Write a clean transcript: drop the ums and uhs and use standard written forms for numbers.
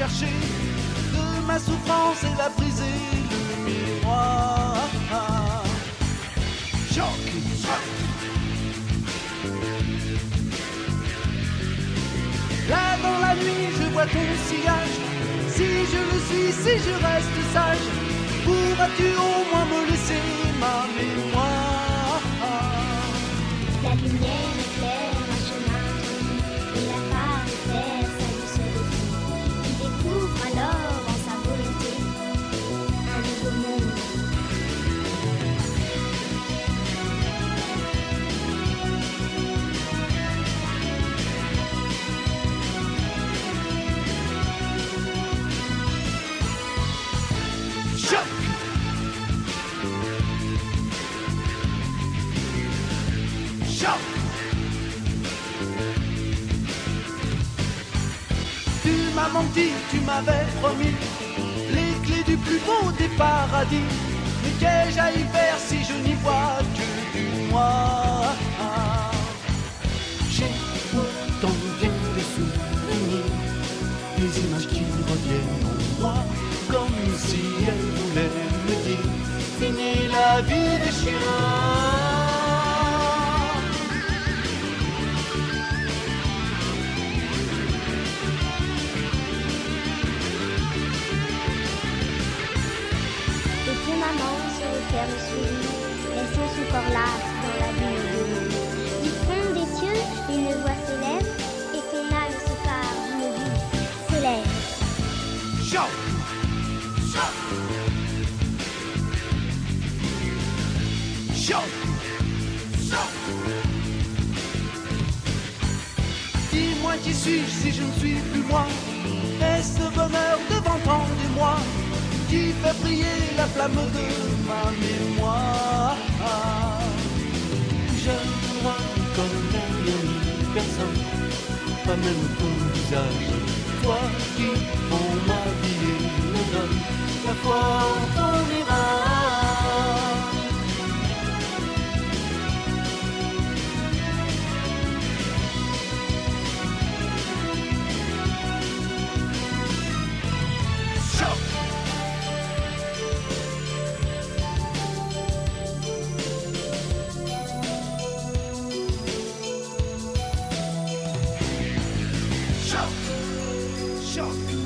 chercher de ma souffrance et va briser le miroir. Choc, choc. Là dans la nuit je vois ton sillage. Si je le suis, si je reste sage, pourras-tu au moins me laisser ma mémoire? La lumière éclaire un chemin et la femme perd sa douce défi. Il découvre alors en sa volonté un nouveau monde. Choc! Choc! Tu m'as menti, tu m'avais promis les clés du plus beau des paradis. Mais qu'ai-je à y faire si je n'y vois que du noir? J'ai pourtant bien des souvenirs, des images qui reviennent en moi, comme si elles voulaient me dire fini la vie des chiens. Et puis maman se referme sur lui, laissant son corps là dans la bulle de l'eau. Du fond des cieux, une voix s'élève et son âme se part d'une vie célèbre. Choc! Choc! Choc! Choc! Dis-moi qui suis-je si je ne suis plus moi? Est-ce le bonheur devant tant de moi qui fait briller la flamme de ma mémoire? Je ne vois comme ni personne, pas même ton visage. Toi qui, en ma vie, me donne la foi en ton miracle. Choc! Choc! Choc!